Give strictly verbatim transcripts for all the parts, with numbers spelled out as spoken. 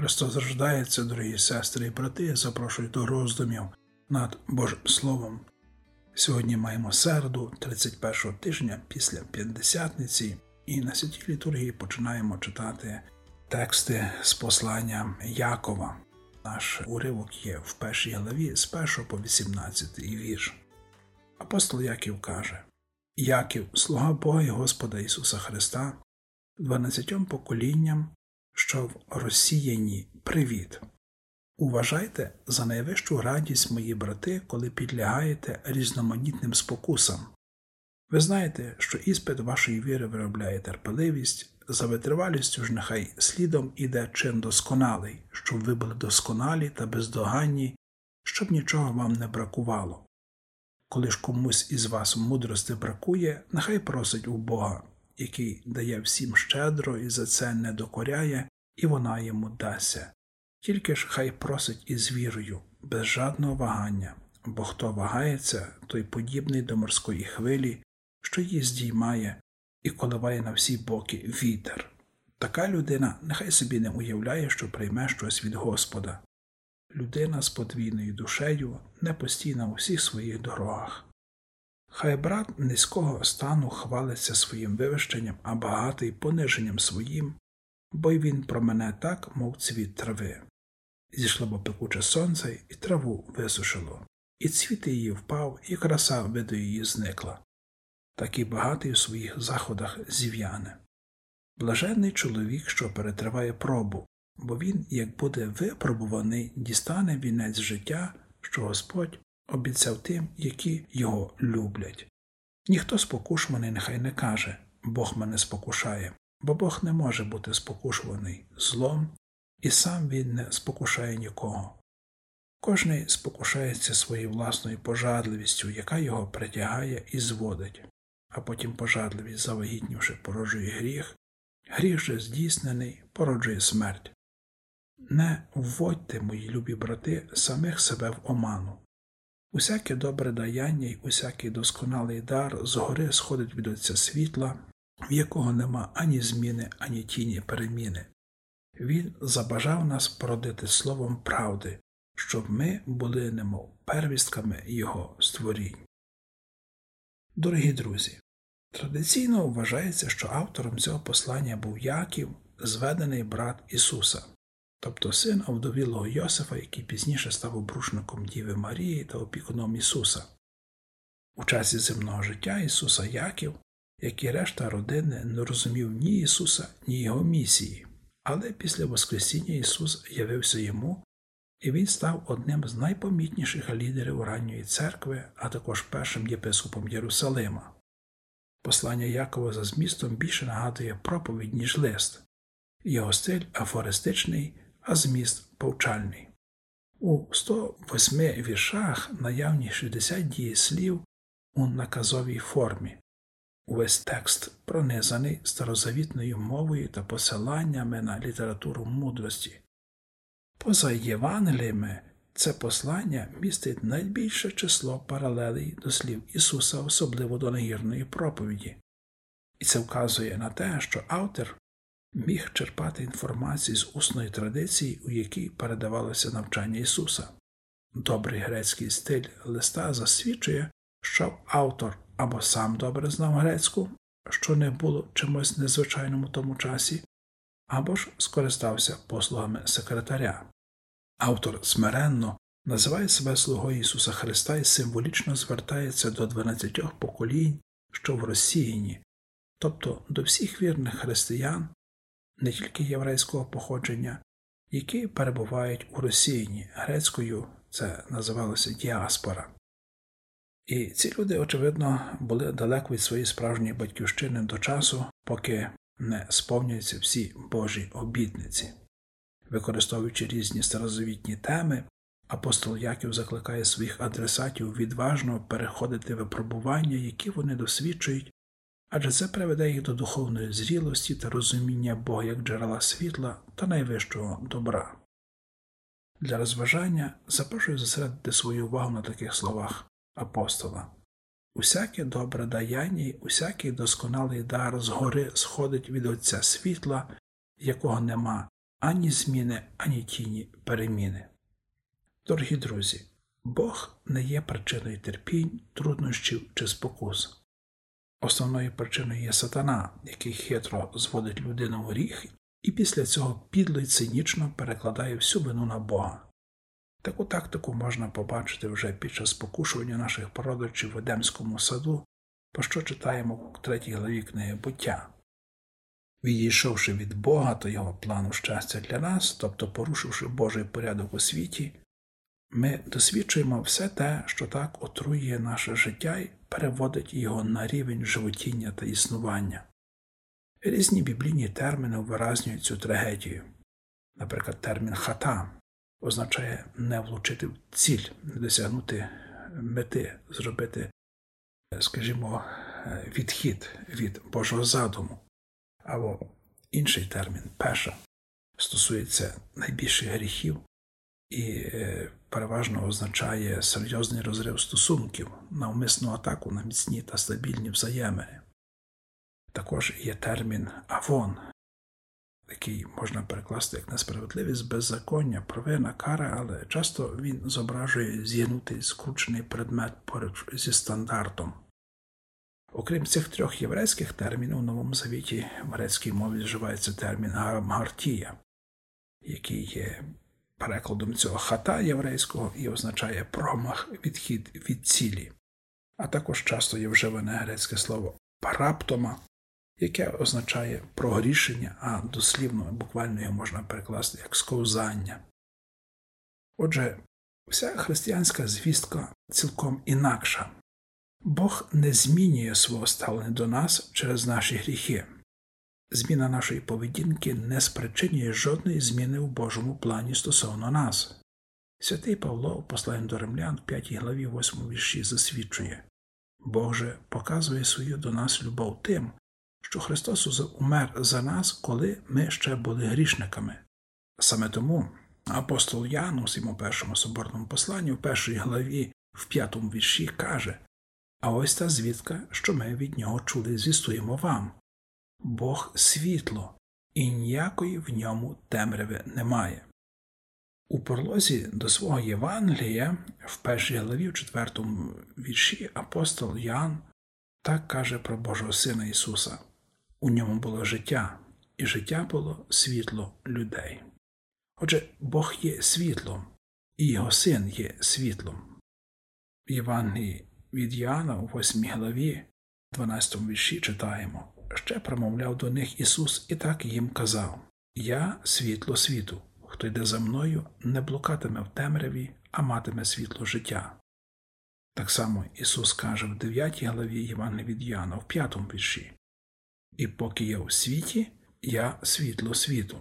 Христос рождається, дорогі сестри і брати, запрошую до роздумів над Божим Словом. Сьогодні маємо середу, тридцять першого тижня після П'ятдесятниці, і на святій літургії починаємо читати тексти з послання Якова. Наш уривок є в першій главі з першого по вісімнадцятий вірш. Апостол Яків каже: «Яків, слуга Бога і Господа Ісуса Христа, дванадцятьом поколінням, що в розсіяні, привіт. Уважайте за найвищу радість, мої брати, коли підлягаєте різноманітним спокусам. Ви знаєте, що іспит вашої віри виробляє терпеливість, за витривалістю ж нехай слідом іде чин досконалий, щоб ви були досконалі та бездоганні, щоб нічого вам не бракувало. Коли ж комусь із вас мудрости бракує, нехай просить у Бога, який дає всім щедро і за це не докоряє, і вона йому дасться. Тільки ж хай просить із вірою, без жадного вагання, бо хто вагається, той подібний до морської хвилі, що її здіймає і коливає на всі боки вітер. Така людина нехай собі не уявляє, що прийме щось від Господа. Людина з подвійною душею не постійна у всіх своїх дорогах. Хай брат низького стану хвалиться своїм вивищенням, а багатий пониженням своїм, бо й він промене так, мов цвіт трави. Зійшло бо пекуче сонце, і траву висушило, і цвіт її впав, і краса виду її зникла. Так і багатий у своїх заходах зів'яне. Блаженний чоловік, що перетриває пробу, бо він, як буде випробуваний, дістане вінець життя, що Господь обіцяв тим, які його люблять. Ніхто спокушуваний нехай не каже: Бог мене спокушає, бо Бог не може бути спокушуваний злом, і сам він не спокушає нікого. Кожний спокушається своєю власною пожадливістю, яка його притягає і зводить, а потім пожадливість, завагітнівши, породжує гріх, гріх же здійснений породжує смерть. Не вводьте, мої любі брати, самих себе в оману. Усяке добре даяння й усякий досконалий дар згори сходить від Отця світла, в якого нема ані зміни, ані тіні переміни. Він забажав нас породити словом правди, щоб ми були немов первістками його створінь. Дорогі друзі, традиційно вважається, що автором цього послання був Яків, зведений брат Ісуса, тобто син овдовілого Йосифа, який пізніше став обручником Діви Марії та опікуном Ісуса. У часі земного життя Ісуса Яків, як і решта родини, не розумів ні Ісуса, ні Його місії, але після Воскресіння Ісус явився йому, і він став одним з найпомітніших лідерів ранньої церкви, а також першим єпископом Єрусалима. Послання Якова за змістом більше нагадує проповідь, ніж лист. Його стиль афористичний, а зміст повчальний. У сто восьми віршах наявні шістдесят дієслів у наказовій формі. Увесь текст пронизаний старозавітною мовою та посиланнями на літературу мудрості. Поза Євангеліями це послання містить найбільше число паралелей до слів Ісуса, особливо до нагірної проповіді. І це вказує на те, що автор міг черпати інформацію з усної традиції, у якій передавалося навчання Ісуса. Добрий грецький стиль листа засвідчує, що автор або сам добре знав грецьку, що не було чимось незвичайному в тому часі, або ж скористався послугами секретаря. Автор смиренно називає себе слугою Ісуса Христа і символічно звертається до дванадцятьох поколінь, що в розсіяні, тобто до всіх вірних християн, не тільки єврейського походження, які перебувають у розсіянні. Грецькою це називалося діаспора. І ці люди, очевидно, були далеко від своєї справжньої батьківщини до часу, поки не сповнюються всі Божі обітниці. Використовуючи різні старозавітні теми, апостол Яків закликає своїх адресатів відважно переходити випробування, які вони досвідчують, адже це приведе їх до духовної зрілості та розуміння Бога як джерела світла та найвищого добра. Для розважання запрошую зосередити свою увагу на таких словах апостола. Усяке добре даяння й усякий досконалий дар згори сходить від Отця світла, якого нема ані зміни, ані тіні переміни. Дорогі друзі, Бог не є причиною терпінь, труднощів чи спокус. Основною причиною є сатана, який хитро зводить людину в гріх і після цього підло й цинічно перекладає всю вину на Бога. Таку тактику можна побачити вже під час спокушування наших прародичів в Едемському саду, про що читаємо в третій главі книги «Буття». Відійшовши від Бога та Його плану щастя для нас, тобто порушивши Божий порядок у світі, ми досвідчуємо все те, що так отруює наше життя і переводить його на рівень животіння та існування. Різні біблійні терміни виразнюють цю трагедію. Наприклад, термін «хата» означає не влучити в ціль, не досягнути мети, зробити, скажімо, відхід від Божого задуму. Або інший термін «пеша» стосується найбільших гріхів і переважно означає серйозний розрив стосунків, навмисну атаку на міцні та стабільні взаємини. Також є термін «авон», який можна перекласти як несправедливість, беззаконня, провина, кара, але часто він зображує зігнутий, скручений предмет поруч зі стандартом. Окрім цих трьох єврейських термінів, у Новому Завіті в грецькій мові вживається термін «гартія», який є перекладом цього «хата» єврейського і означає промах, відхід від цілі. А також часто є вживане грецьке слово «параптома», яке означає прогрішення, а дослівно, буквально його можна перекласти як «сковзання». Отже, вся християнська звістка цілком інакша. Бог не змінює свого ставлення до нас через наші гріхи. Зміна нашої поведінки не спричинює жодної зміни в Божому плані стосовно нас. Святий Павло у посланні до Римлян в п'ятій главі восьмому вірші засвідчує: Бог же показує свою до нас любов тим, що Христос умер за нас, коли ми ще були грішниками. Саме тому апостол Ян у своєму першому соборному посланні в першій главі в п'ятому вірші каже: «А ось та звістка, що ми від нього чули, звістуємо вам. Бог – світло, і ніякої в ньому темряви немає». У пролозі до свого Євангелія в першій главі в четвертому вірші апостол Ян так каже про Божого Сина Ісуса: «У ньому було життя, і життя було світло людей». Отже, Бог є світлом, і Його Син є світлом. В Євангелії від Іоанна у восьмій главі, дванадцятому вірші читаємо: «Ще промовляв до них Ісус і так їм казав: Я – світло світу, хто йде за мною, не блукатиме в темряві, а матиме світло життя». Так само Ісус каже в дев'ятій главі Євангелія від Іоанна в п'ятому вірші: «І поки я у світі, я – світло світу».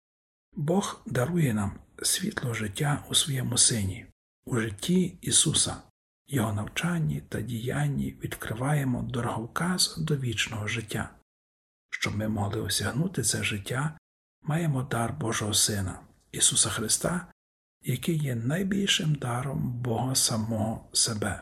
Бог дарує нам світло життя у своєму Сині. У житті Ісуса, Його навчанні та діянні відкриваємо дороговказ до вічного життя. Щоб ми могли осягнути це життя, маємо дар Божого Сина, Ісуса Христа, який є найбільшим даром Бога самого себе.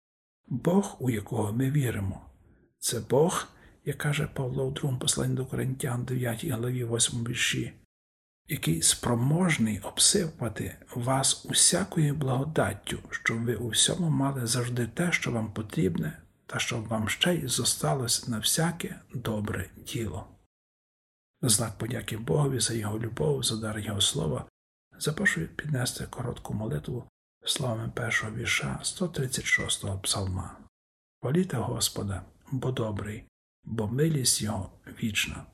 Бог, у якого ми віримо, це Бог, як каже Павло в другому посланні до Коринтян, дев'ятій главі, восьмому вірші, який спроможний обсипати вас усякою благодаттю, щоб ви у всьому мали завжди те, що вам потрібне, та щоб вам ще й зосталось на всяке добре діло. На знак подяки Богові за Його любов, за дар Його слова, запрошую піднести коротку молитву словами першого вірша сто тридцять шостого псалма. «Хваліте Господа, бо добрий, бо милість Його вічна».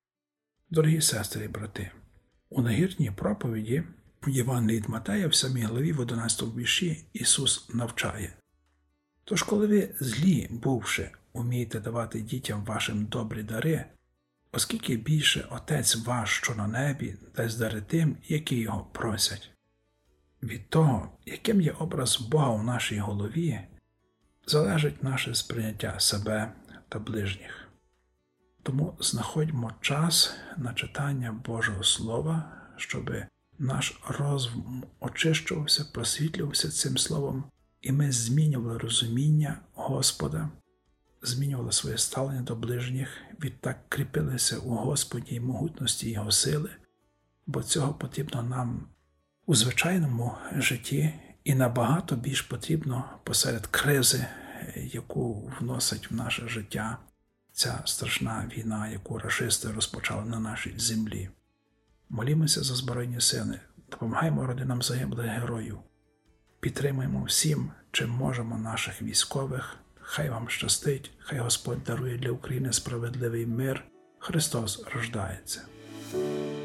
Дорогі сестри і брати, у нагірній проповіді в Євангелії від Матея в сьомій главі в одинадцятому вірші Ісус навчає: «Тож, коли ви, злі бувши, умієте давати дітям вашим добрі дари, оскільки більше Отець ваш, що на небі, дасть дари тим, які Його просять». Від того, яким є образ Бога у нашій голові, залежить наше сприйняття себе та ближніх. Тому знаходьмо час на читання Божого Слова, щоб наш розум очищувався, просвітлювався цим Словом, і ми змінювали розуміння Господа, змінювали своє ставлення до ближніх, відтак кріпилися у Господній могутності Його сили бо цього потрібно нам у звичайному житті і набагато більш потрібно посеред кризи, яку вносить в наше життя ця страшна війна, яку рашисти розпочали на нашій землі. Молімося за Збройні сили, допомагаємо родинам загиблих героїв, підтримуємо всім, чим можемо наших військових. Хай вам щастить, хай Господь дарує для України справедливий мир. Христос рождається.